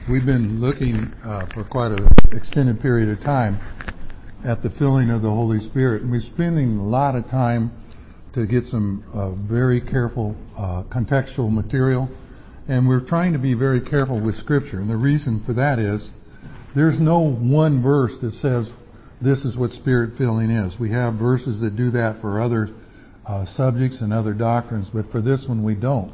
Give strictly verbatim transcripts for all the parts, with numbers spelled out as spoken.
We've been looking uh, for quite an extended period of time at the filling of the Holy Spirit, and we're spending a lot of time to get some uh, very careful uh, contextual material, and we're trying to be very careful with Scripture. And the reason for that is there's no one verse that says this is what Spirit filling is. We have verses that do that for other uh, subjects and other doctrines, but for this one we don't.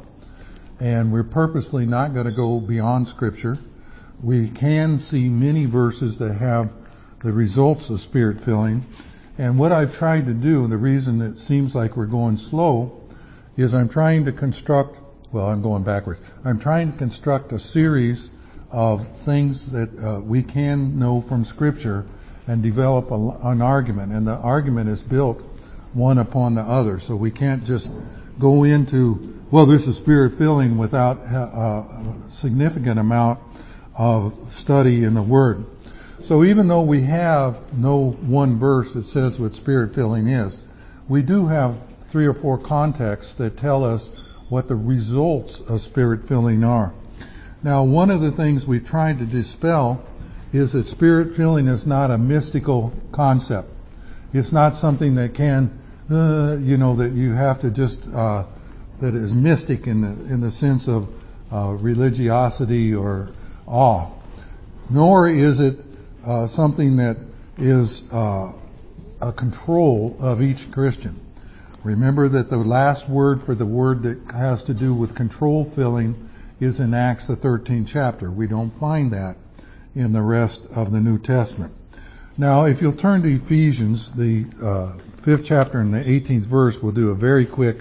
And we're purposely not going to go beyond Scripture. We can see many verses that have the results of Spirit filling. And what I've tried to do, and the reason it seems like we're going slow, is I'm trying to construct, well, I'm going backwards. I'm trying to construct a series of things that uh, we can know from Scripture and develop a, an argument. And the argument is built one upon the other. So we can't just go into, well, this is Spirit filling without a significant amount of study in the Word. So even though we have no one verse that says what Spirit filling is, we do have three or four contexts that tell us what the results of Spirit filling are. Now, one of the things we've tried to dispel is that Spirit filling is not a mystical concept. It's not something that can, uh, you know, that you have to just, uh, that is mystic in the, in the sense of uh, religiosity or awe. Nor is it uh, something that is uh, a control of each Christian. Remember that the last word for the word that has to do with control filling is in Acts the thirteenth chapter. We don't find that in the rest of the New Testament. Now, if you'll turn to Ephesians, the uh, fifth chapter and the eighteenth verse, we'll do a very quick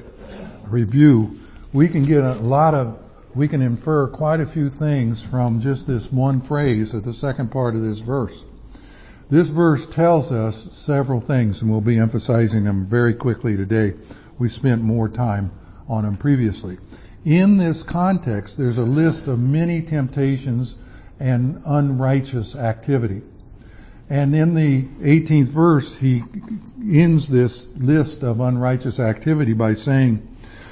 review. We can get a lot of, we can infer quite a few things from just this one phrase at the second part of this verse. This verse tells us several things, and we'll be emphasizing them very quickly today. We spent more time on them previously. In this context, there's a list of many temptations and unrighteous activity. And in the eighteenth verse, he ends this list of unrighteous activity by saying,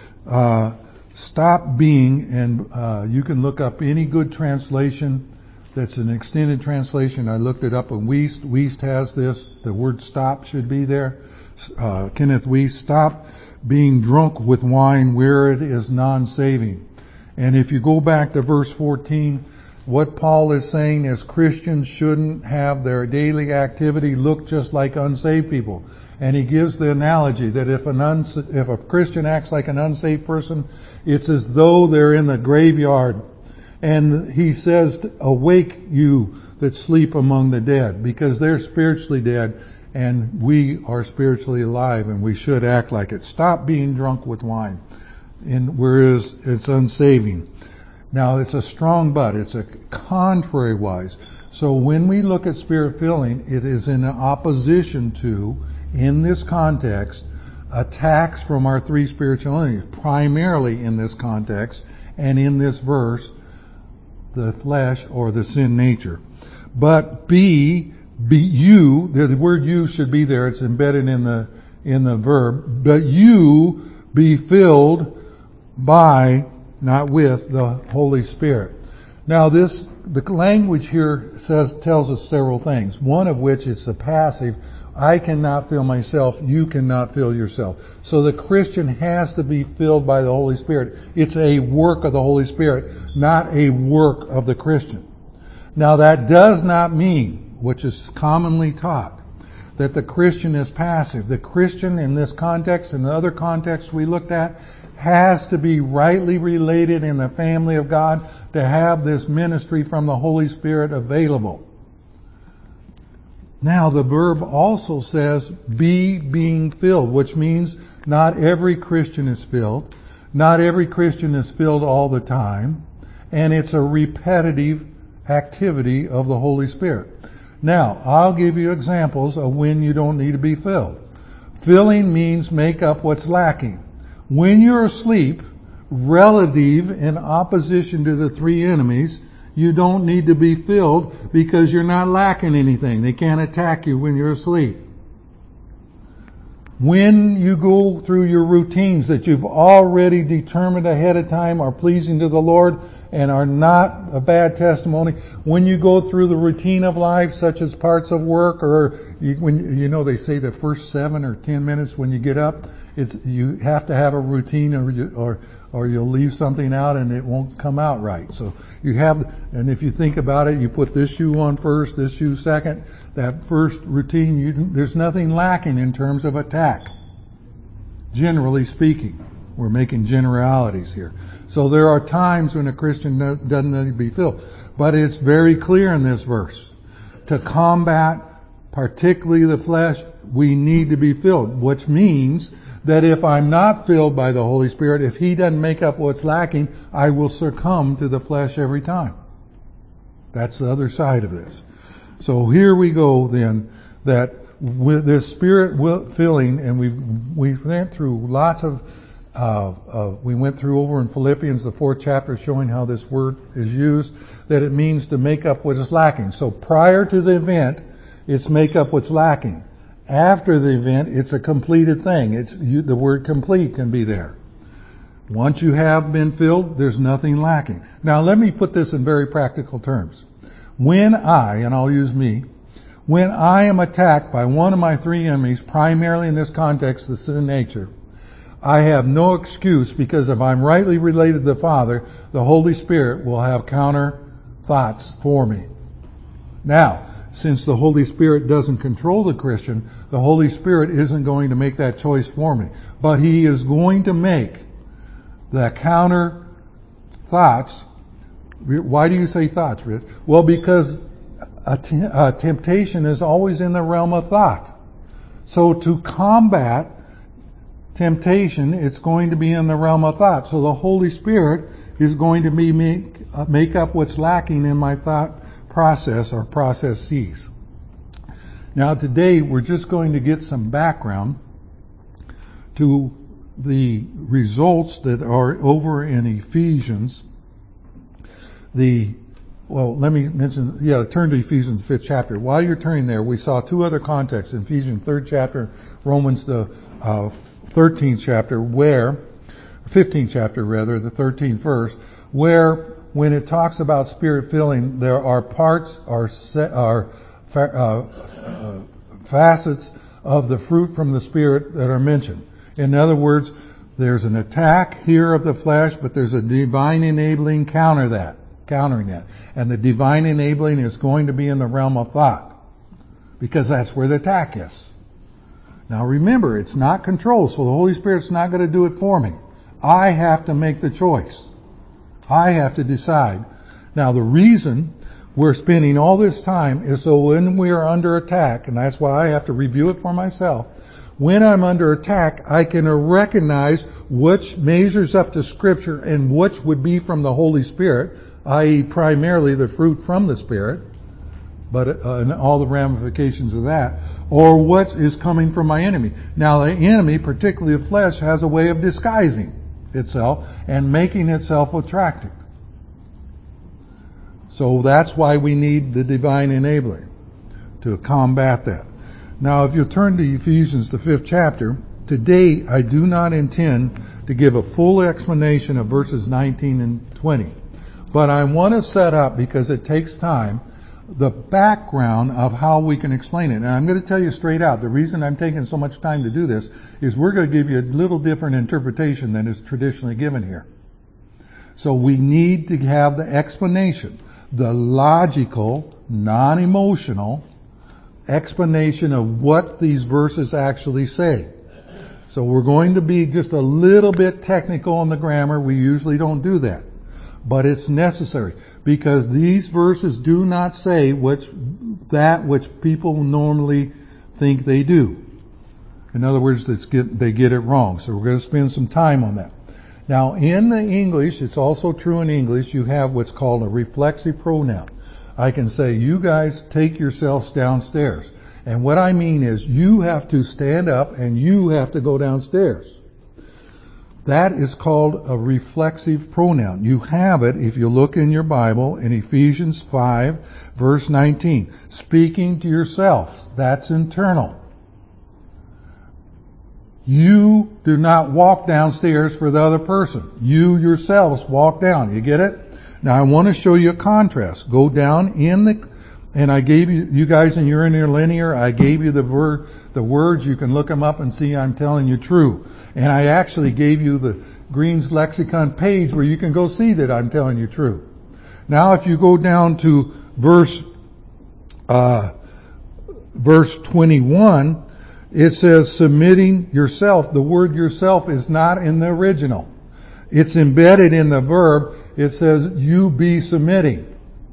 uh, stop being, and uh, you can look up any good translation that's an extended translation. I looked it up on Wuest. Wuest has this. The word stop should be there. Uh, Kenneth Wuest, stop being drunk with wine where it is non-saving. And if you go back to verse fourteen, what Paul is saying is Christians shouldn't have their daily activity look just like unsaved people. And he gives the analogy that if an uns- if a Christian acts like an unsaved person, it's as though they're in the graveyard. And he says, awake you that sleep among the dead, because they're spiritually dead and we are spiritually alive, and we should act like it. Stop being drunk with wine, and whereas it's unsaving. Now, it's a strong but. It's a contrary wise. So when we look at Spirit filling, it is in opposition to, in this context, attacks from our three spiritual enemies, primarily in this context, and in this verse, the flesh or the sin nature. But be, be you, the word you should be there, it's embedded in the, in the verb, but you be filled by, not with, the Holy Spirit. Now this, the language here says, tells us several things. One of which is the passive. I cannot fill myself. You cannot fill yourself. So the Christian has to be filled by the Holy Spirit. It's a work of the Holy Spirit, not a work of the Christian. Now that does not mean, which is commonly taught, that the Christian is passive. The Christian in this context and the other contexts we looked at has to be rightly related in the family of God to have this ministry from the Holy Spirit available. Now the verb also says be being filled, which means not every Christian is filled. Not every Christian is filled all the time. And it's a repetitive activity of the Holy Spirit. Now, I'll give you examples of when you don't need to be filled. Filling means make up what's lacking. When you're asleep, relative in opposition to the three enemies, you don't need to be filled because you're not lacking anything. They can't attack you when you're asleep. When you go through your routines that you've already determined ahead of time are pleasing to the Lord and are not a bad testimony, when you go through the routine of life, such as parts of work, or you, when you know they say the first seven or ten minutes when you get up, it's you have to have a routine, or you, or or you'll leave something out and it won't come out right. So you have, and if you think about it, you put this shoe on first, this shoe second. That first routine, you, there's nothing lacking in terms of attack. Generally speaking, we're making generalities here. So there are times when a Christian doesn't need to be filled, but it's very clear in this verse to combat, particularly the flesh, we need to be filled, which means that if I'm not filled by the Holy Spirit, if He doesn't make up what's lacking, I will succumb to the flesh every time. That's the other side of this. So here we go then, that with this Spirit filling, and we we went through lots of, uh, uh, we went through over in Philippians, the fourth chapter, showing how this word is used, that it means to make up what is lacking. So prior to the event, it's make up what's lacking. After the event, it's a completed thing. It's you, the word complete can be there. Once you have been filled, there's nothing lacking. Now let me put this in very practical terms. When I, and I'll use me, when I am attacked by one of my three enemies, primarily in this context, the sin nature, I have no excuse, because if I'm rightly related to the Father, the Holy Spirit will have counter thoughts for me. Now, since the Holy Spirit doesn't control the Christian, the Holy Spirit isn't going to make that choice for me. But He is going to make the counter thoughts. Why do you say thoughts, Rich? Well, because a, t- a temptation is always in the realm of thought. So to combat temptation, it's going to be in the realm of thought. So the Holy Spirit is going to be make, uh, make up what's lacking in my thought process or processes. Now today we're just going to get some background to the results that are over in Ephesians. The Well, let me mention, yeah, turn to Ephesians fifth chapter. While you're turning there, we saw two other contexts, in Ephesians third chapter, Romans the uh, thirteenth chapter, where, fifteenth chapter rather, the thirteenth verse, where when it talks about Spirit filling, there are parts, are, are uh, uh, facets of the fruit from the Spirit that are mentioned. In other words, there's an attack here of the flesh, but there's a divine enabling counter that. countering that. And the divine enabling is going to be in the realm of thought, because that's where the attack is. Now remember, it's not control, so the Holy Spirit's not going to do it for me. I have to make the choice. I have to decide. Now the reason we're spending all this time is so when we are under attack, and that's why I have to review it for myself, when I'm under attack, I can recognize which measures up to Scripture and which would be from the Holy Spirit, that is primarily the fruit from the Spirit, but uh, and all the ramifications of that, or what is coming from my enemy. Now the enemy, particularly the flesh, has a way of disguising itself and making itself attractive. So that's why we need the divine enabling to combat that. Now if you turn to Ephesians, the fifth chapter, today I do not intend to give a full explanation of verses nineteen and twenty. But I want to set up, because it takes time, the background of how we can explain it. And I'm going to tell you straight out, the reason I'm taking so much time to do this is we're going to give you a little different interpretation than is traditionally given here. So we need to have the explanation, the logical, non-emotional explanation of what these verses actually say. So we're going to be just a little bit technical in the grammar. We usually don't do that. But it's necessary, because these verses do not say which, that which people normally think they do. In other words, it's get, they get it wrong. So we're going to spend some time on that. Now in the English, it's also true in English, you have what's called a reflexive pronoun. I can say, you guys take yourselves downstairs. And what I mean is, you have to stand up and you have to go downstairs. That is called a reflexive pronoun. You have it, if you look in your Bible, in Ephesians five, verse nineteen. Speaking to yourself. That's internal. You do not walk downstairs for the other person. You yourselves walk down. You get it? Now I want to show you a contrast. Go down in the, and I gave you, you guys in your interlinear, I gave you the word, the words. You can look them up and see I'm telling you true. And I actually gave you the Green's Lexicon page where you can go see that I'm telling you true. Now if you go down to verse, uh, verse twenty-one, it says submitting yourself. The word yourself is not in the original. It's embedded in the verb. It says you be submitting.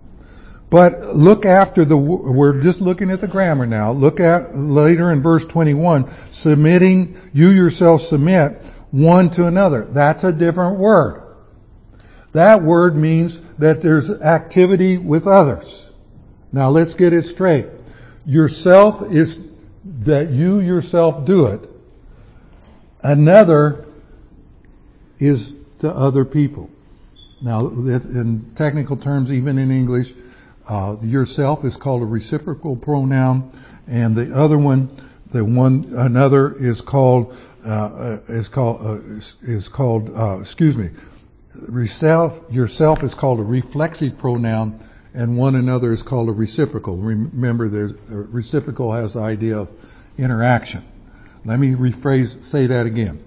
But look after the, we're just looking at the grammar now. Look at later in verse twenty-one, submitting, you yourself submit one to another. That's a different word. That word means that there's activity with others. Now let's get it straight. Yourself is that you yourself do it. Another is to other people. Now, in technical terms, even in English, uh, yourself is called a reciprocal pronoun, and the other one, the one another, is called uh, is called uh, is called uh, excuse me, yourself yourself is called a reflexive pronoun, and one another is called a reciprocal. Remember, the reciprocal has the idea of interaction. Let me rephrase, say that again.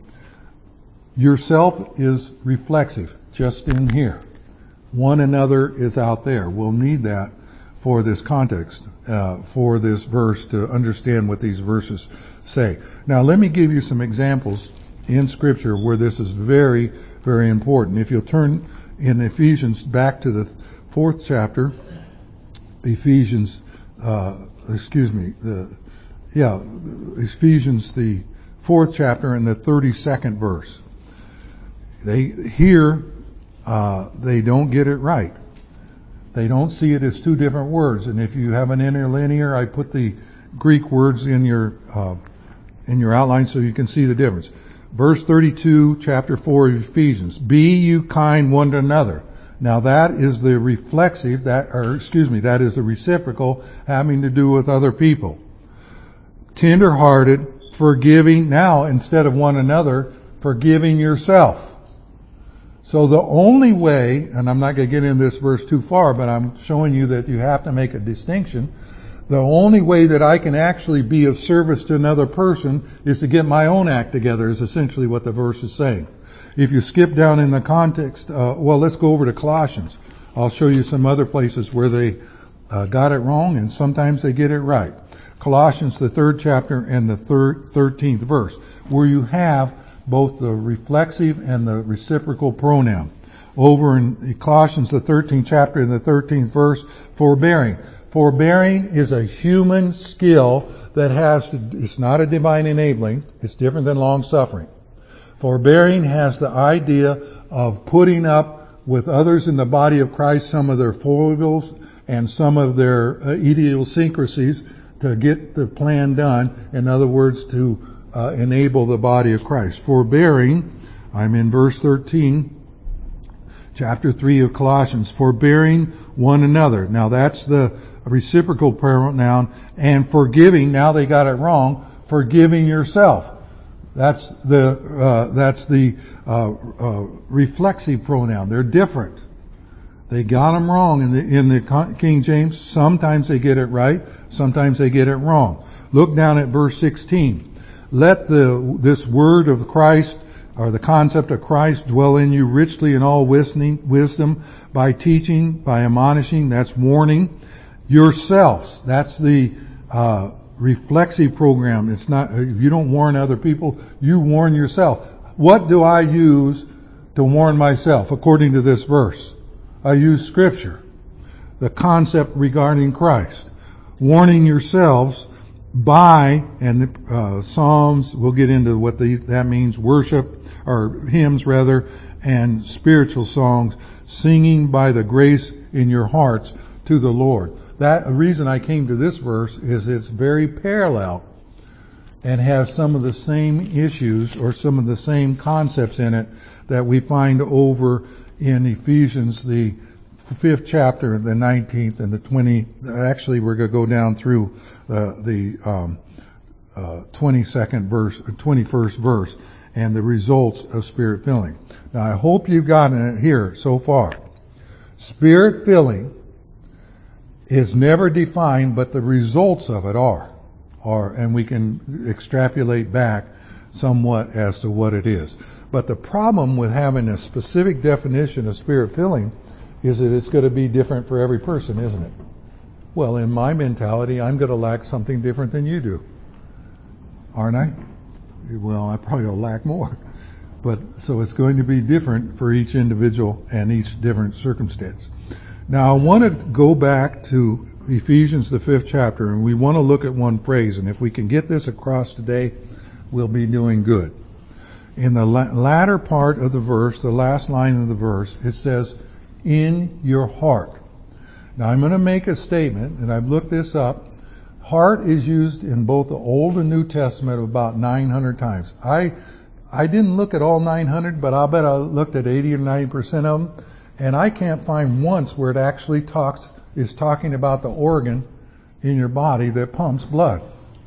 Yourself is reflexive, just in here. One another is out there. We'll need that for this context, uh, for this verse to understand what these verses say. Now let me give you some examples in Scripture where this is very, very important. If you'll turn in Ephesians back to the fourth chapter, Ephesians, uh, excuse me, the, yeah, Ephesians, the fourth chapter and the thirty-second verse. They, here, uh, they don't get it right. They don't see it as two different words. And if you have an interlinear, I put the Greek words in your, uh, in your outline so you can see the difference. Verse thirty-two, chapter four of Ephesians. Be you kind one to another. Now that is the reflexive, that, or excuse me, that is the reciprocal, having to do with other people. Tender-hearted, forgiving, now instead of one another, forgiving yourself. So the only way, and I'm not going to get into this verse too far, but I'm showing you that you have to make a distinction. The only way that I can actually be of service to another person is to get my own act together, is essentially what the verse is saying. If you skip down in the context, uh, well, let's go over to Colossians. I'll show you some other places where they uh, got it wrong, and sometimes they get it right. Colossians, the third chapter and the third, thirteenth verse, where you have both the reflexive and the reciprocal pronoun. Over in Colossians, the thirteenth chapter and the thirteenth verse, forbearing. Forbearing is a human skill that has to, it's not a divine enabling, it's different than long suffering. Forbearing has the idea of putting up with others in the body of Christ some of their foibles and some of their uh, idiosyncrasies to get the plan done. In other words, to uh, enable the body of Christ. Forbearing, I'm in verse thirteen, chapter three of Colossians, forbearing one another. Now that's the reciprocal pronoun, and forgiving, now they got it wrong, forgiving yourself. That's the, uh, that's the, uh, uh, reflexive pronoun. They're different. They got them wrong in the, in the King James. Sometimes they get it right. Sometimes they get it wrong. Look down at verse sixteen. Let the, this word of Christ, or the concept of Christ, dwell in you richly in all wisdom, by teaching, by admonishing, that's warning, yourselves. That's the, uh, reflexive program. It's not, you don't warn other people, you warn yourself. What do I use to warn myself according to this verse? I use Scripture. The concept regarding Christ. Warning yourselves by, and the uh, Psalms, we'll get into what the, that means, worship, or hymns rather, and spiritual songs, singing by the grace in your hearts to the Lord. That reason I came to this verse is it's very parallel and has some of the same issues or some of the same concepts in it that we find over in Ephesians, the fifth chapter, the nineteenth and the twentieth. Actually, we're going to go down through uh, the um, uh, uh, twenty-second verse, twenty-first verse, and the results of Spirit filling. Now I hope you've gotten it here so far. Spirit filling is never defined, but the results of it are, are, and we can extrapolate back somewhat as to what it is. But the problem with having a specific definition of Spirit filling is that it's going to be different for every person, isn't it? Well, in my mentality, I'm going to lack something different than you do. Aren't I? Well, I probably will lack more. But so it's going to be different for each individual and each different circumstance. Now I want to go back to Ephesians, the fifth chapter, and we want to look at one phrase, and if we can get this across today, we'll be doing good. In the la- latter part of the verse, the last line of the verse, it says, in your heart. Now I'm going to make a statement, and I've looked this up. Heart is used in both the Old and New Testament about nine hundred times. I I didn't look at all nine hundred, but I'll bet I looked at eighty or ninety percent of them, and I can't find once where it actually talks is talking about the organ in your body that pumps blood.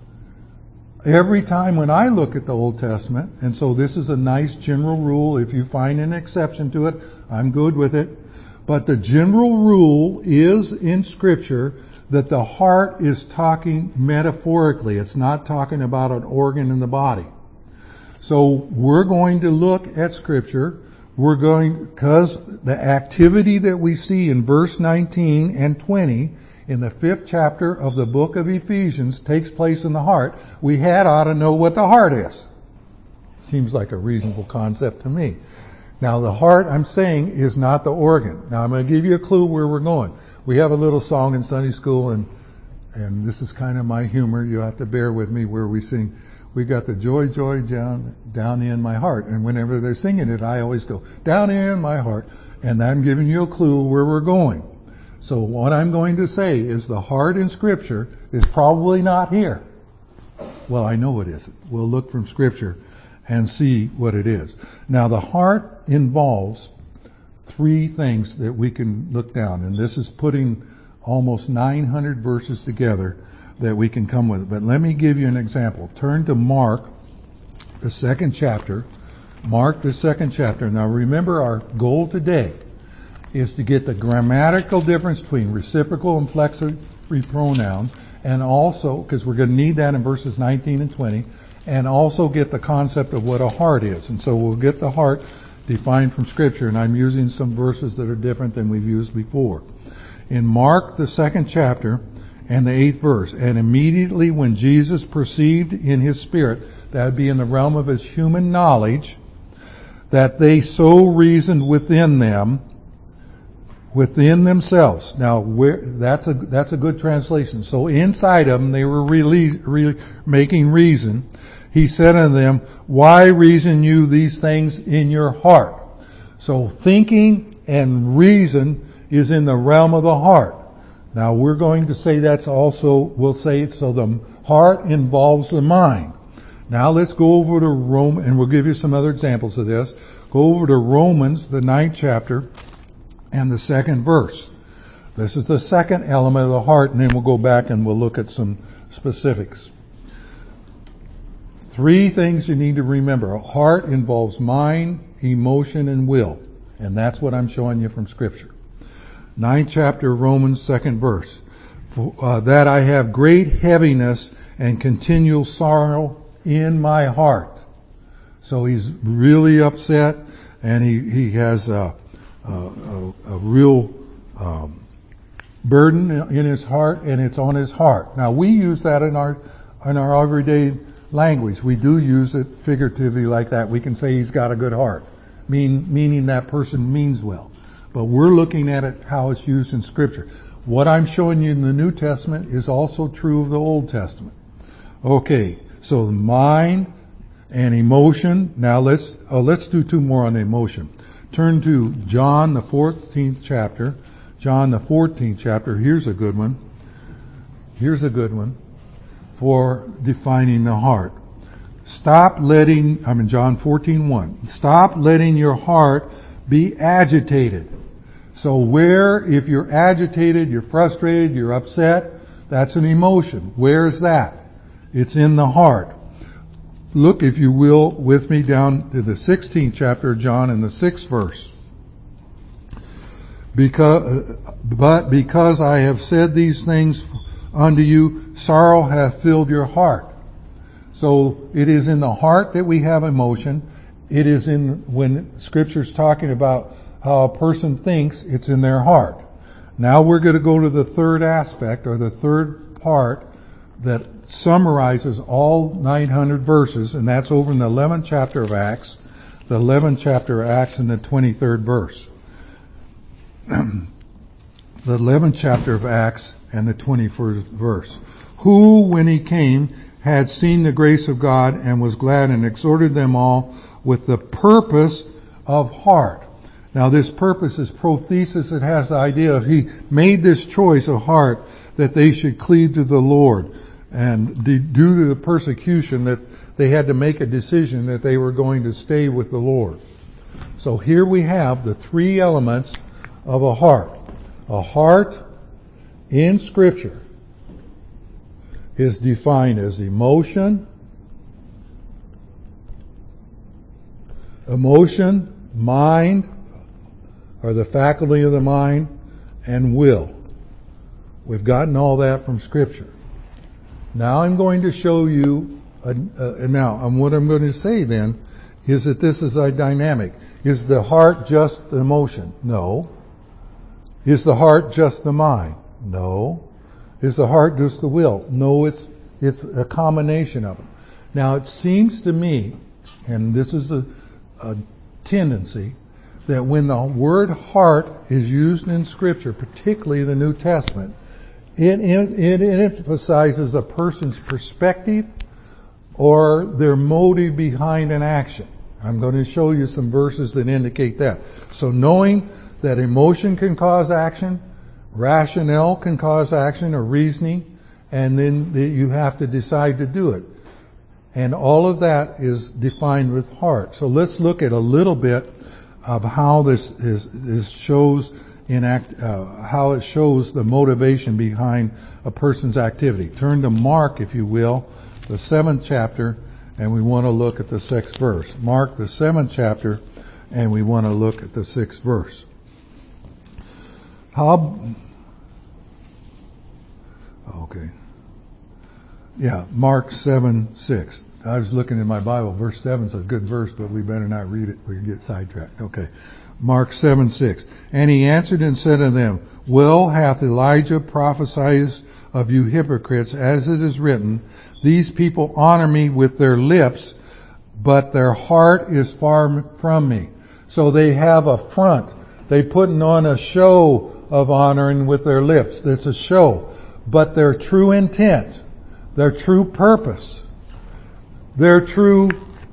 Every time when I look at the Old Testament, and so this is a nice general rule, if you find an exception to it, I'm good with it, but the general rule is in Scripture that the heart is talking metaphorically. It's not talking about an organ in the body. So we're going to look at Scripture. We're going, because the activity that we see in verse nineteen and twenty in the fifth chapter of the book of Ephesians takes place in the heart, we had ought to know what the heart is. Seems like a reasonable concept to me. Now the heart, I'm saying, is not the organ. Now I'm going to give you a clue where we're going. We have a little song in Sunday school, and and this is kind of my humor. You have to bear with me, where we sing, we got the joy, joy down, down in my heart. And whenever they're singing it, I always go, down in my heart. And I'm giving you a clue where we're going. So what I'm going to say is the heart in Scripture is probably not here. Well, I know it isn't. We'll look from Scripture and see what it is. Now, the heart involves three things that we can look down, and this is putting almost nine hundred verses together that we can come with. But let me give you an example. Turn to Mark, the second chapter. Mark, the second chapter. Now remember, our goal today is to get the grammatical difference between reciprocal and flexor pronoun, and also, because we're going to need that in verses nineteen and twenty, and also get the concept of what a heart is. And so we'll get the heart defined from Scripture, and I'm using some verses that are different than we've used before. In Mark, the second chapter, and the eighth verse, and immediately when Jesus perceived in his spirit, that would be in the realm of his human knowledge, that they so reasoned within them, within themselves. Now, where, that's a that's a good translation. So inside of them, they were really, really making reason. He said unto them, why reason you these things in your heart? So thinking and reason is in the realm of the heart. Now we're going to say that's also, we'll say, so the heart involves the mind. Now let's go over to Rome, and we'll give you some other examples of this. Go over to Romans, the ninth chapter, and the second verse. This is the second element of the heart, and then we'll go back and we'll look at some specifics. Three things you need to remember. A heart involves mind, emotion, and will. And that's what I'm showing you from Scripture. Ninth chapter, Romans, second verse. For, uh, that I have great heaviness and continual sorrow in my heart. So he's really upset, and he, he has a, a, a, a real um, burden in his heart, and it's on his heart. Now we use that in our in our everyday language. We do use it figuratively like that. We can say he's got a good heart, mean, meaning that person means well. But we're looking at it how it's used in Scripture. What I'm showing you in the New Testament is also true of the Old Testament. Okay, so the mind and emotion. Now let's oh, let's do two more on emotion. Turn to John, the fourteenth chapter. John, the fourteenth chapter. Here's a good one. Here's a good one for defining the heart. Stop letting, I'm in John fourteen one. Stop letting your heart be agitated. So where, if you're agitated, you're frustrated, you're upset, that's an emotion. Where's that? It's in the heart. Look, if you will, with me down to the sixteenth chapter of John in the sixth verse. Because, but because I have said these things unto you, sorrow hath filled your heart. So it is in the heart that we have emotion. It is in, when Scripture's talking about how a person thinks, it's in their heart. Now we're going to go to the third aspect, or the third part, that summarizes all nine hundred verses, and that's over in the eleventh chapter of Acts, the eleventh chapter of Acts and the twenty-third verse. The eleventh chapter of Acts and the twenty-first verse. Who, when he came, had seen the grace of God and was glad and exhorted them all with the purpose of heart. Now this purpose is prothesis. It has the idea of he made this choice of heart that they should cleave to the Lord. And due to the persecution, that they had to make a decision that they were going to stay with the Lord. So here we have the three elements of a heart. A heart in Scripture is defined as emotion, emotion, mind, or the faculty of the mind, and will. We've gotten all that from Scripture. Now I'm going to show you, a, a, now and what I'm going to say then is that this is a dynamic. Is the heart just the emotion? No. Is the heart just the mind? No. Is the heart just the will? No, it's it's a combination of them. Now it seems to me, and this is a, a tendency, that when the word heart is used in Scripture, particularly the New Testament, It, it, it emphasizes a person's perspective or their motive behind an action. I'm going to show you some verses that indicate that. So knowing that emotion can cause action, rationale can cause action or reasoning, and then the, you have to decide to do it. And all of that is defined with heart. So let's look at a little bit of how this is, is shows in act, uh, how it shows the motivation behind a person's activity. Turn to Mark, if you will, the seventh chapter, and we want to look at the sixth verse. Mark, the seventh chapter, and we want to look at the sixth verse. How? Okay. Yeah, Mark seven six. I was looking in my Bible. Verse seven is a good verse, but we better not read it. We get sidetracked. Okay. Mark seven six. And he answered and said unto them, Well hath Elijah prophesied of you hypocrites, as it is written, These people honor me with their lips, but their heart is far from me. So they have a front. They putting on a show of honoring with their lips. It's a show. But their true intent, their true purpose, their true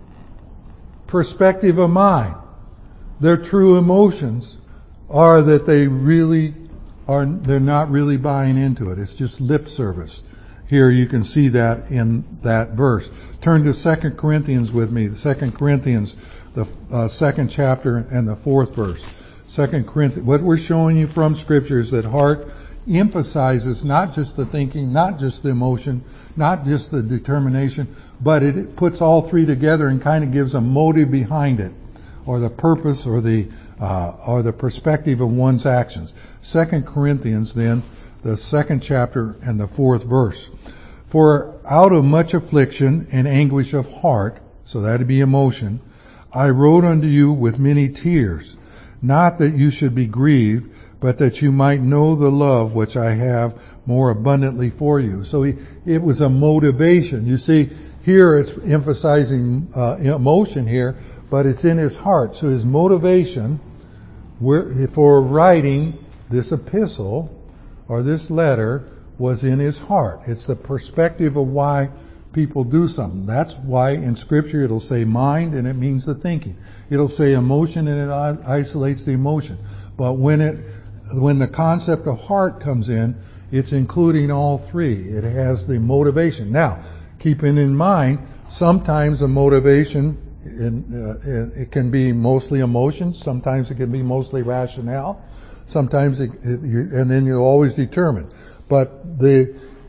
perspective of mind, their true emotions are that they really are, they're not really buying into it. It's just lip service. Here you can see that in that verse. Turn to Second Corinthians with me. Second Corinthians, the uh, second chapter and the fourth verse. Second Corinthians. What we're showing you from Scripture is that heart emphasizes not just the thinking, not just the emotion, not just the determination, but it puts all three together and kind of gives a motive behind it, or the purpose, or the uh, or the perspective of one's actions. Second Corinthians, then, the second chapter and the fourth verse. For out of much affliction and anguish of heart, so that'd be emotion, I wrote unto you with many tears, not that you should be grieved, but that you might know the love which I have more abundantly for you. So he, it was a motivation. You see, here it's emphasizing uh, emotion here, but it's in his heart. So his motivation for writing this epistle or this letter was in his heart. It's the perspective of why people do something. That's why in Scripture it'll say mind and it means the thinking. It'll say emotion and it isolates the emotion. But when it when the concept of heart comes in, it's including all three. It has the motivation. Now, keeping in mind, sometimes a motivation, in, uh, it can be mostly emotion. Sometimes it can be mostly rationale. Sometimes, it, it, you, and then you always determine. But the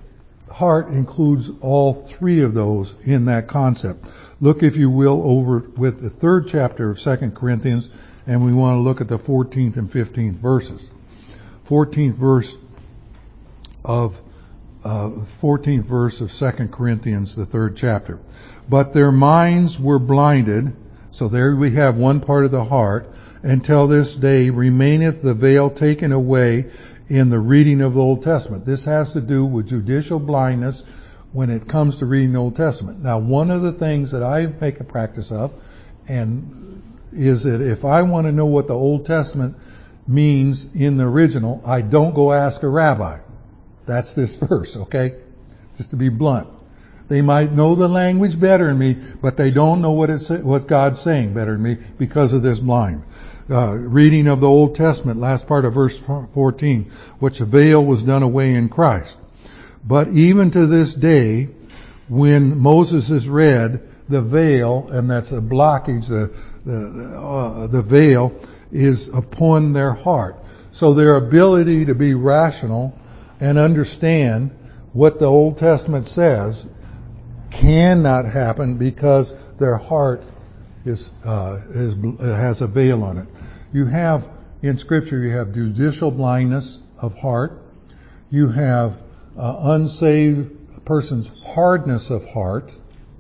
heart includes all three of those in that concept. Look, if you will, over with the third chapter of Second Corinthians, and we want to look at the fourteenth and fifteenth verses. fourteenth verse of uh, fourteenth verse of Second Corinthians, the third chapter. But their minds were blinded, so there we have one part of the heart, until this day remaineth the veil taken away in the reading of the Old Testament. This has to do with judicial blindness when it comes to reading the Old Testament. Now, one of the things that I make a practice of, and is that if I want to know what the Old Testament means in the original, I don't go ask a rabbi. That's this verse, okay? Just to be blunt. They might know the language better than me, but they don't know what it's, what God's saying better than me because of this blind. Uh, reading of the Old Testament, last part of verse fourteen, which the veil was done away in Christ. But even to this day, when Moses is read, the veil, and that's a blockage, the the, uh, the veil is upon their heart. So their ability to be rational and understand what the Old Testament says cannot happen because their heart is, uh, is has a veil on it. You have in Scripture, you have judicial blindness of heart. You have uh, unsaved person's hardness of heart,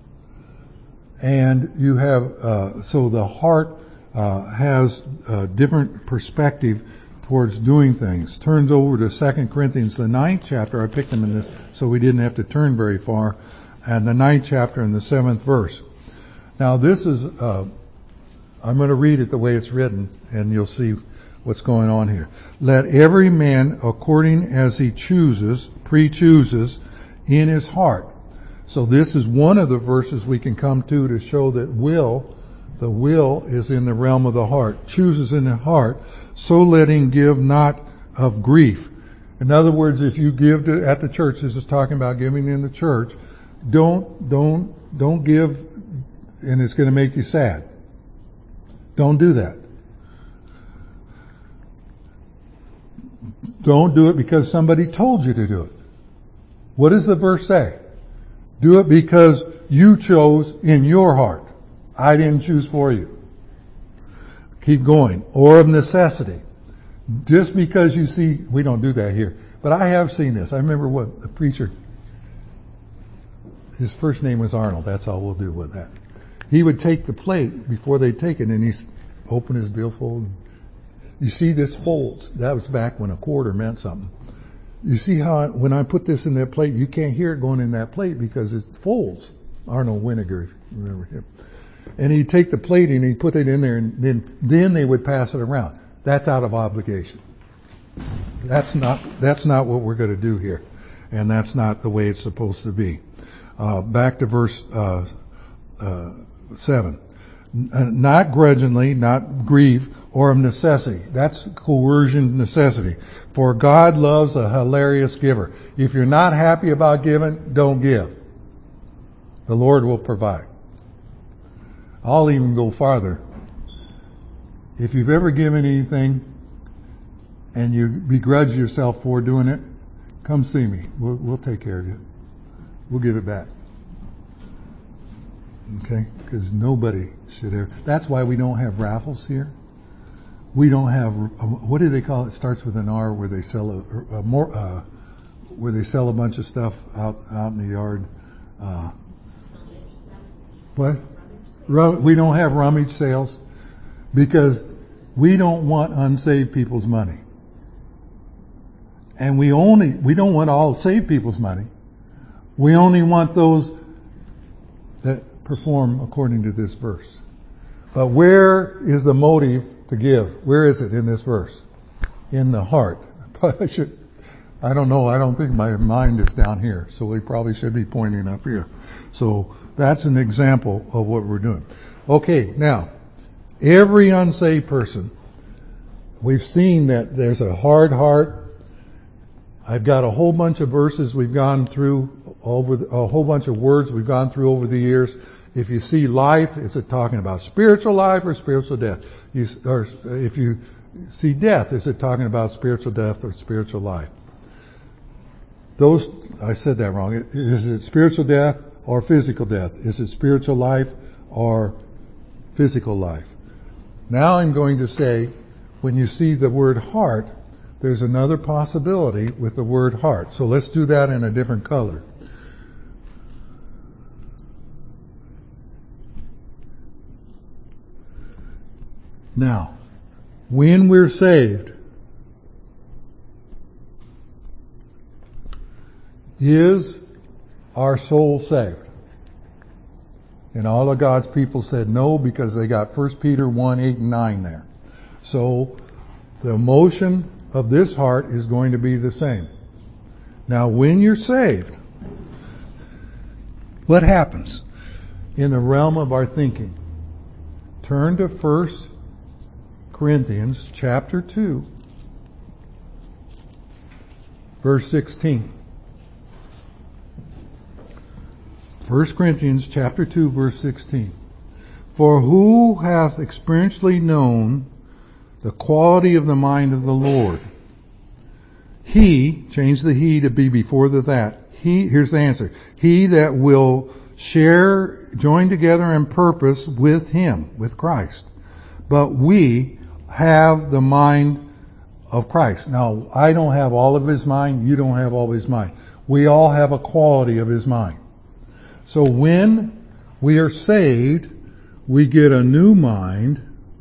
and you have uh, so the heart uh, has a different perspective towards doing things. Turns over to Second Corinthians, the ninth chapter. I picked them in this so we didn't have to turn very far. And the ninth chapter and the seventh verse. Now this is, uh, I'm going to read it the way it's written, and you'll see what's going on here. Let every man according as he chooses, pre-chooses in his heart. So this is one of the verses we can come to to show that will, the will is in the realm of the heart. Chooses in the heart, so let him give not of grief. In other words, if you give to, at the church, this is talking about giving in the church, don't, don't, don't give, and it's going to make you sad. Don't do that. Don't do it because somebody told you to do it. What does the verse say? Do it because you chose in your heart. I didn't choose for you. Keep going. Or of necessity. Just because you see, we don't do that here, but I have seen this. I remember what the preacher, his first name was Arnold. That's all we'll do with that. He would take the plate before they take it, and he'd open his billfold. You see this folds. That was back when a quarter meant something. You see how I, when I put this in that plate, you can't hear it going in that plate because it folds. Arnold Winnegar, if you remember him. And he'd take the plate and he'd put it in there, and then then they would pass it around. That's out of obligation. That's not that's not what we're going to do here, and that's not the way it's supposed to be. Uh, back to verse uh, uh, seven. Not grudgingly, not grief, or of necessity. That's coercion, necessity. For God loves a hilarious giver. If you're not happy about giving, don't give. The Lord will provide. I'll even go farther. If you've ever given anything and you begrudge yourself for doing it, come see me. We'll, we'll take care of you. We'll give it back. Okay? Because nobody should ever. That's why we don't have raffles here. We don't have, what do they call it? It starts with an R, where they sell a, a more, uh, where they sell a bunch of stuff out out in the yard. Uh, what? We don't have rummage sales because we don't want unsaved people's money, and we only we don't want all saved people's money. We only want those that perform according to this verse. But where is the motive to give? Where is it in this verse? In the heart. I should, I don't know. I don't think my mind is down here, so we probably should be pointing up here. So that's an example of what we're doing. Okay, now, every unsaved person, we've seen that there's a hard heart. I've got a whole bunch of verses we've gone through over the, a whole bunch of words we've gone through over the years. If you see life, is it talking about spiritual life or spiritual death? You, or if you see death, is it talking about spiritual death or spiritual life? Those I said that wrong. Is it spiritual death or physical death? Is it spiritual life or physical life? Now I'm going to say, when you see the word heart, there's another possibility with the word heart. So let's do that in a different color. Now, when we're saved, is our soul saved? And all of God's people said no, because they got First Peter one, eight, and nine there. So the emotion of this heart is going to be the same. Now, when you're saved, what happens in the realm of our thinking? Turn to First Corinthians chapter two, verse sixteen. First Corinthians chapter two, verse sixteen. For who hath experientially known the quality of the mind of the Lord? He, change the he to be before the that. He, here's the answer. He that will share, join together in purpose with him, with Christ. But we have the mind of Christ. Now, I don't have all of his mind. You don't have all of his mind. We all have a quality of his mind. So when we are saved, we get a new mind,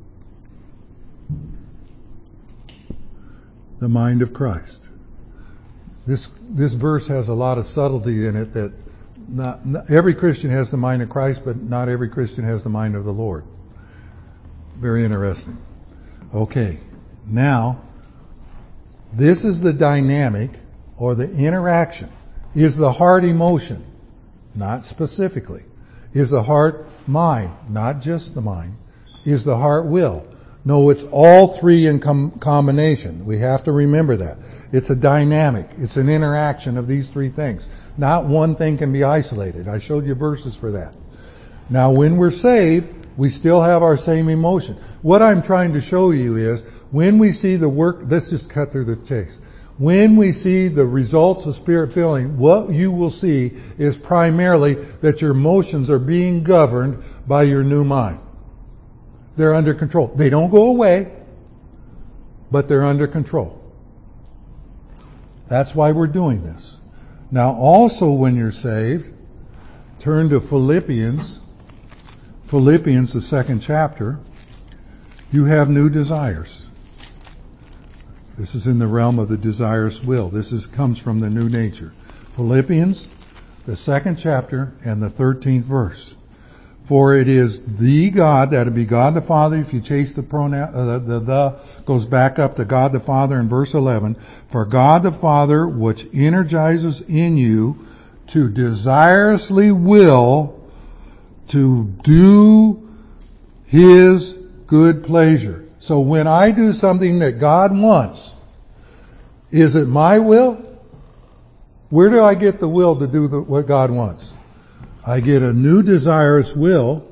the mind of Christ. This this verse has a lot of subtlety in it that not, not every Christian has the mind of Christ, but not every Christian has the mind of the Lord. Very interesting. Okay, now this is the dynamic or the interaction. Is the heart emotion? Not specifically. Is the heart mind? Not just the mind. Is the heart will? No, it's all three in com- combination. We have to remember that. It's a dynamic. It's an interaction of these three things. Not one thing can be isolated. I showed you verses for that. Now, when we're saved, we still have our same emotion. What I'm trying to show you is, when we see the work, let's just cut through the chase. When we see the results of spirit filling, what you will see is primarily that your emotions are being governed by your new mind. They're under control. They don't go away, but they're under control. That's why we're doing this. Now, also when you're saved, turn to Philippians. Philippians, the second chapter. You have new desires. This is in the realm of the desirous will. This is comes from the new nature. Philippians, the second chapter and the thirteenth verse. For it is the God, that would be God the Father, if you chase the pronoun, uh, the, the, the goes back up to God the Father in verse eleven. For God the Father, which energizes in you to desirously will to do His good pleasure. So when I do something that God wants, is it my will? Where do I get the will to do the, what God wants? I get a new desirous will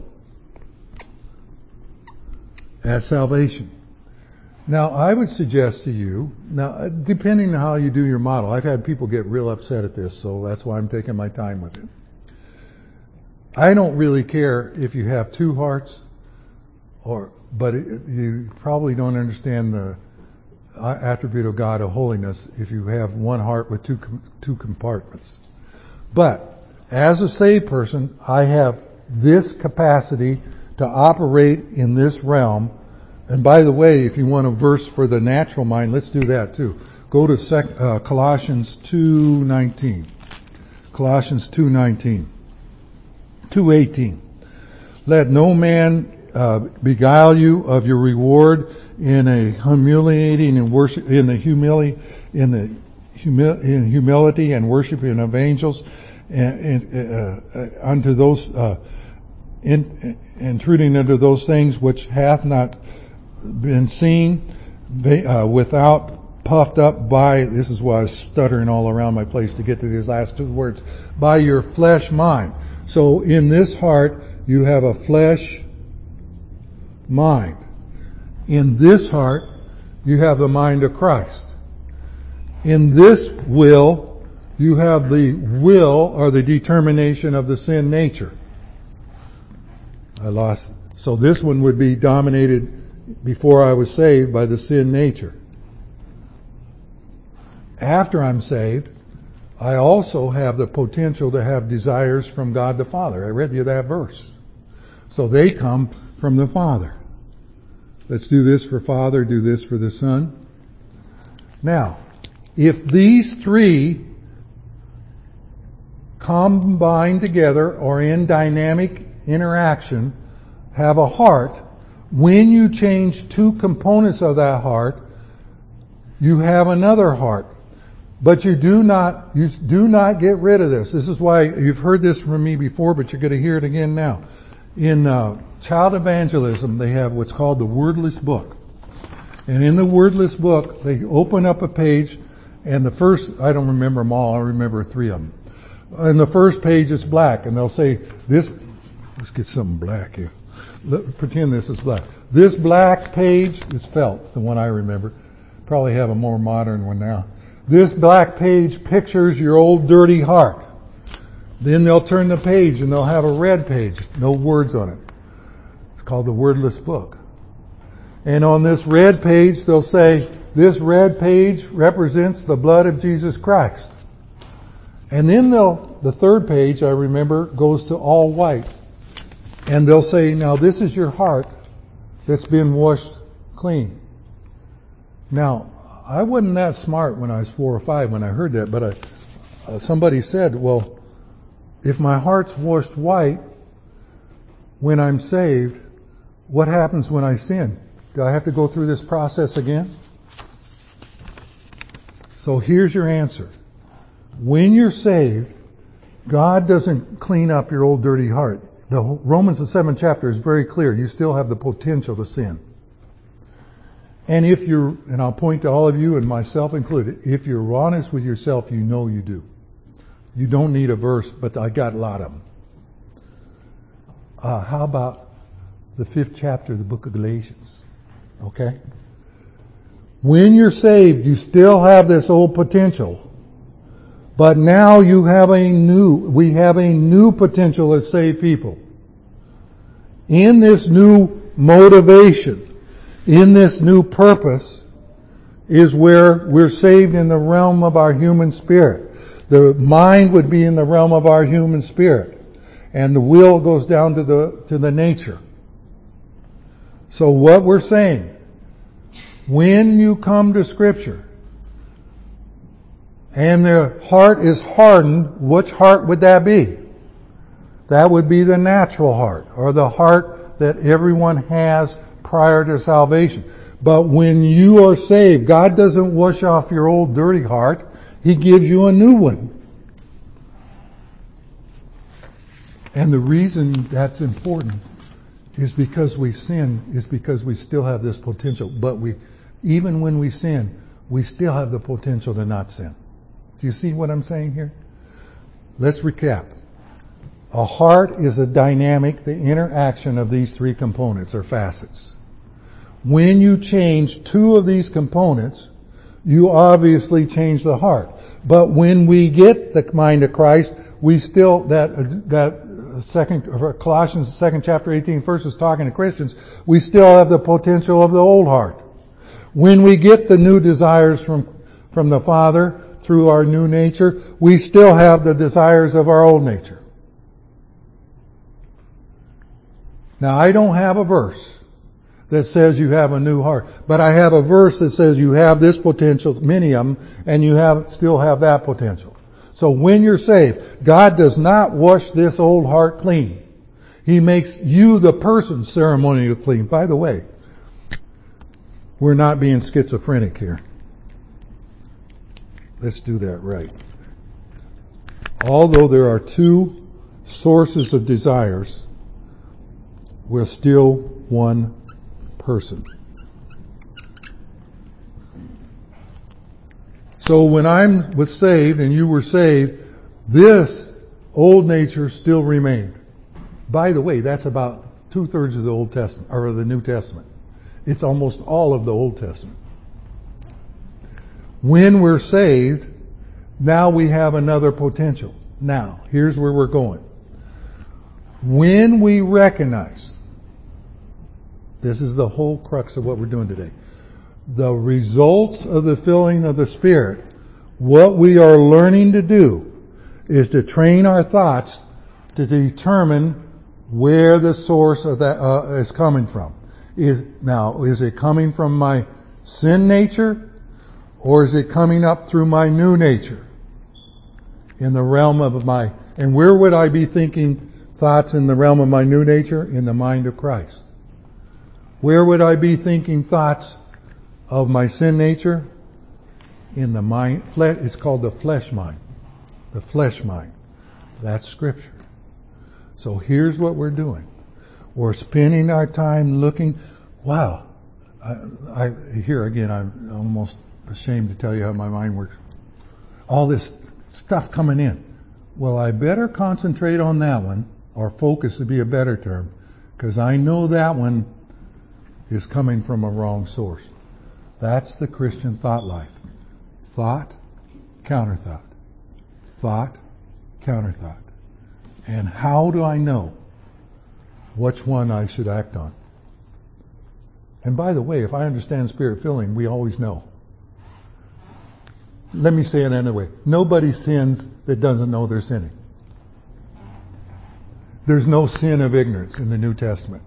at salvation. Now, I would suggest to you, now, depending on how you do your model, I've had people get real upset at this, so that's why I'm taking my time with it. I don't really care if you have two hearts, or, but it, you probably don't understand the attribute of God of holiness if you have one heart with two two compartments. But as a saved person, I have this capacity to operate in this realm. And by the way, if you want a verse for the natural mind, let's do that too. Go to sec, uh, Colossians two nineteen. Colossians two nineteen. two eighteen. Let no man uh, beguile you of your reward in a humiliating and worship in the humility in the humi- in humility and worshiping of angels, and, and uh, uh, unto those uh, in, intruding into those things which hath not been seen, uh, without puffed up by, this is why I was stuttering all around my place to get to these last two words, by your flesh mind. So in this heart, you have a flesh mind. In this heart, you have the mind of Christ. In this will, you have the will or the determination of the sin nature. I lost. So this one would be dominated before I was saved by the sin nature. After I'm saved, I also have the potential to have desires from God the Father. I read you that verse. So they come from the Father. Let's do this for Father, do this for the Son. Now, if these three combine together or in dynamic interaction have a heart, when you change two components of that heart, you have another heart. But you do not, you do not get rid of this. This is why you've heard this from me before, but you're going to hear it again now. In uh, child evangelism, they have what's called the wordless book. And in the wordless book, they open up a page, and the first, I don't remember them all, I remember three of them. And the first page is black, and they'll say, this, let's get something black here. Let, pretend this is black. This black page is felt, the one I remember. Probably have a more modern one now. This black page pictures your old dirty heart. Then they'll turn the page and they'll have a red page, no words on it. It's called the wordless book. And on this red page they'll say, this red page represents the blood of Jesus Christ. And then they'll, the third page, I remember, goes to all white. And they'll say, now this is your heart that's been washed clean. Now, I wasn't that smart when I was four or five when I heard that, but I, uh, somebody said, well, if my heart's washed white when I'm saved, what happens when I sin? Do I have to go through this process again? So here's your answer. When you're saved, God doesn't clean up your old dirty heart. The Romans the seventh chapter is very clear. You still have the potential to sin. And if you're, and I'll point to all of you and myself included, if you're honest with yourself, you know you do. You don't need a verse, but I got a lot of them. Uh, how about the fifth chapter of the book of Galatians? Okay? When you're saved, you still have this old potential. But now you have a new, we have a new potential as saved people. In this new motivation, in this new purpose, is where we're saved in the realm of our human spirit. The mind would be in the realm of our human spirit. And the will goes down to the, to the nature. So what we're saying, when you come to Scripture, and the heart is hardened, which heart would that be? That would be the natural heart, or the heart that everyone has prior to salvation. But when you are saved, God doesn't wash off your old dirty heart. He gives you a new one. And the reason that's important is because we sin, is because we still have this potential. But we, even when we sin, we still have the potential to not sin. Do you see what I'm saying here? Let's recap. A heart is a dynamic, the interaction of these three components or facets. When you change two of these components, you obviously change the heart. But when we get the mind of Christ, we still, that, that second, Colossians second chapter eighteenth verse is talking to Christians, we still have the potential of the old heart. When we get the new desires from, from the Father through our new nature, we still have the desires of our old nature. Now, I don't have a verse that says you have a new heart, but I have a verse that says you have this potential, many of them, and you have still have that potential. So when you're saved, God does not wash this old heart clean. He makes you, the person, ceremonially clean. By the way, we're not being schizophrenic here. Let's do that right. Although there are two sources of desires, we're still one person. So when I was saved and you were saved, this old nature still remained. By the way, that's about two-thirds of the Old Testament, or the New Testament. It's almost all of the Old Testament. When we're saved, Now we have another potential. Now, here's where we're going. When we recognize, this is the whole crux of what we're doing today, the results of the filling of the Spirit, what we are learning to do is to train our thoughts to determine where the source of that uh, is coming from. Is, now, is it coming from my sin nature, or is it coming up through my new nature? In the realm of my, and where would I be thinking thoughts in the realm of my new nature? In the mind of Christ. Where would I be thinking thoughts of my sin nature? In the mind, it's called the flesh mind. The flesh mind. That's Scripture. So here's what we're doing. We're spending our time looking, wow, I, I here again, I'm almost ashamed to tell you how my mind works. All this stuff coming in. Well, I better concentrate on that one, or focus would be a better term, because I know that one is coming from a wrong source. That's the Christian thought life. Thought, counter thought. Thought, counter thought. And how do I know which one I should act on? And by the way, if I understand Spirit filling, we always know. Let me say it another way. Nobody sins that doesn't know they're sinning. There's no sin of ignorance in the New Testament.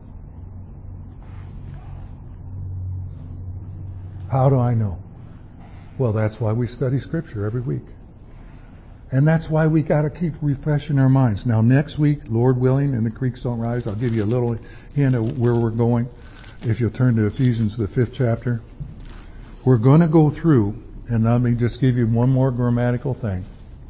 How do I know? Well, that's why we study Scripture every week. And that's why we got to keep refreshing our minds. Now, next week, Lord willing, and the creeks don't rise, I'll give you a little hint of where we're going. If you'll turn to Ephesians, the fifth chapter. We're going to go through, and let me just give you one more grammatical thing.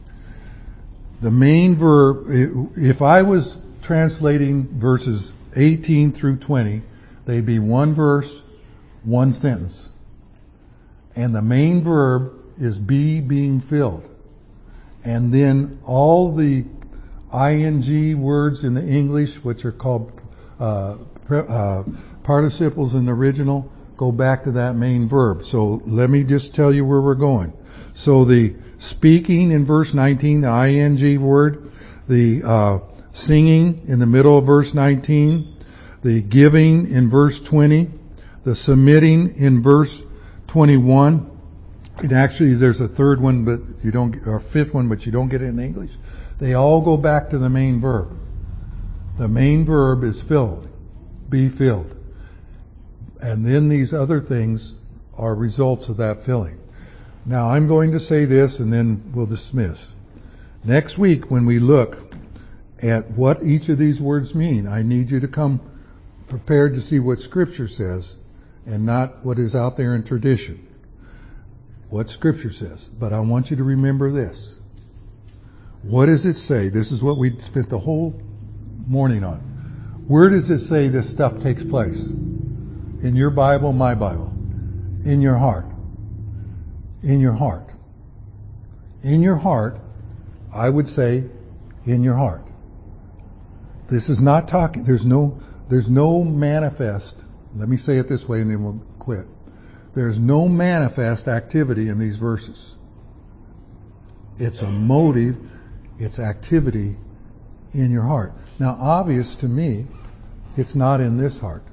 The main verb, if I was translating verses eighteen through twenty, they'd be one verse, one sentence. And the main verb is be being filled. And then all the ing words in the English, which are called uh, uh, participles in the original, go back to that main verb. So let me just tell you where we're going. So the speaking in verse nineteen, the ing word, the uh, singing in the middle of verse nineteen, the giving in verse twenty, the submitting in verse twenty-one. And actually, there's a third one, but you don't, or a fifth one, but you don't get it in English. They all go back to the main verb. The main verb is filled, be filled. And then these other things are results of that filling. Now, I'm going to say this, and then we'll dismiss. Next week, when we look at what each of these words mean, I need you to come prepared to see what Scripture says, and not what is out there in tradition. What Scripture says. But I want you to remember this. What does it say? This is what we spent the whole morning on. Where does it say this stuff takes place? In your Bible, my Bible. In your heart. In your heart. In your heart, I would say, in your heart. This is not talking, there's no, there's no manifest, let me say it this way and then we'll quit. There's no manifest activity in these verses. It's a motive, it's activity in your heart. Now, obvious to me, it's not in this heart.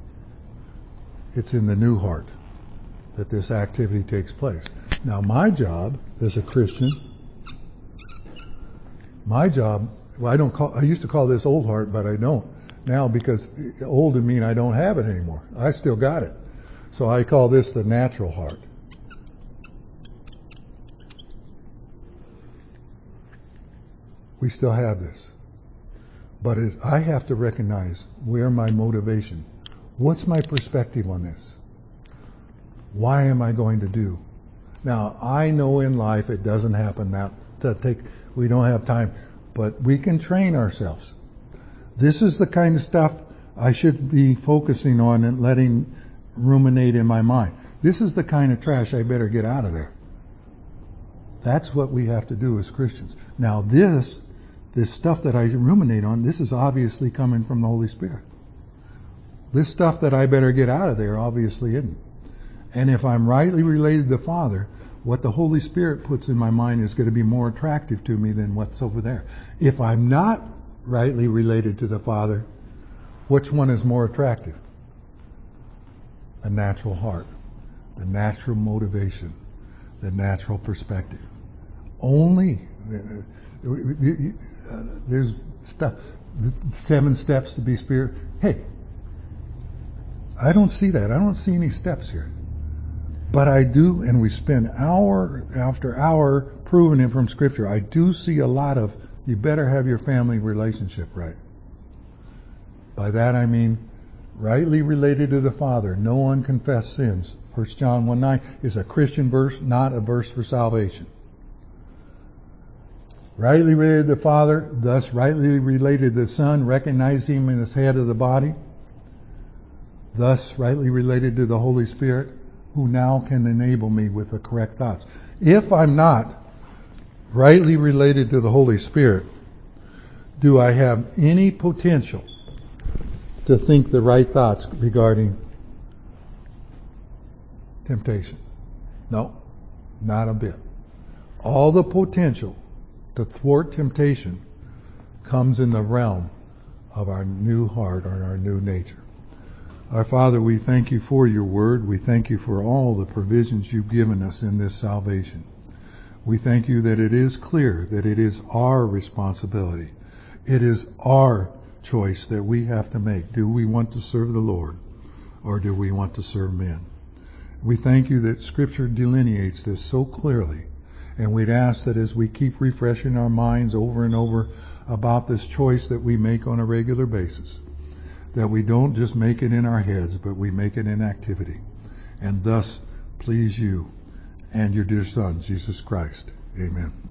It's in the new heart that this activity takes place. Now, my job as a Christian, my job, well, I don't call, I used to call this old heart, but I don't now, because old would mean I don't have it anymore. I still got it. So I call this the natural heart. We still have this. But as I have to recognize where my motivation, what's my perspective on this? Why am I going to do? Now, I know in life it doesn't happen that, to take, we don't have time, but we can train ourselves. This is the kind of stuff I should be focusing on and letting ruminate in my mind. This is the kind of trash I better get out of there. That's what we have to do as Christians. Now this, this stuff that I ruminate on, this is obviously coming from the Holy Spirit. This stuff that I better get out of there obviously isn't. And if I'm rightly related to the Father, what the Holy Spirit puts in my mind is going to be more attractive to me than what's over there. If I'm not rightly related to the Father, which one is more attractive? The natural heart, the natural motivation, the natural perspective. Only uh, there's stuff, seven steps to be spirit. Hey, I don't see that. I don't see any steps here. But I do, and we spend hour after hour proving it from Scripture. I do see a lot of, you better have your family relationship right. By that I mean, rightly related to the Father, no unconfessed sins. First John one nine is a Christian verse, not a verse for salvation. Rightly related to the Father, thus rightly related to the Son, recognize Him as head of the body. Thus rightly related to the Holy Spirit, who now can enable me with the correct thoughts. If I'm not rightly related to the Holy Spirit, do I have any potential to think the right thoughts regarding temptation? No, not a bit. All the potential to thwart temptation comes in the realm of our new heart or our new nature. Our Father, we thank you for your word. We thank you for all the provisions you've given us in this salvation. We thank you that it is clear that it is our responsibility. It is our choice that we have to make. Do we want to serve the Lord or do we want to serve men? We thank you that Scripture delineates this so clearly. And we'd ask that as we keep refreshing our minds over and over about this choice that we make on a regular basis, that we don't just make it in our heads, but we make it in activity, and thus please you and your dear Son, Jesus Christ. Amen.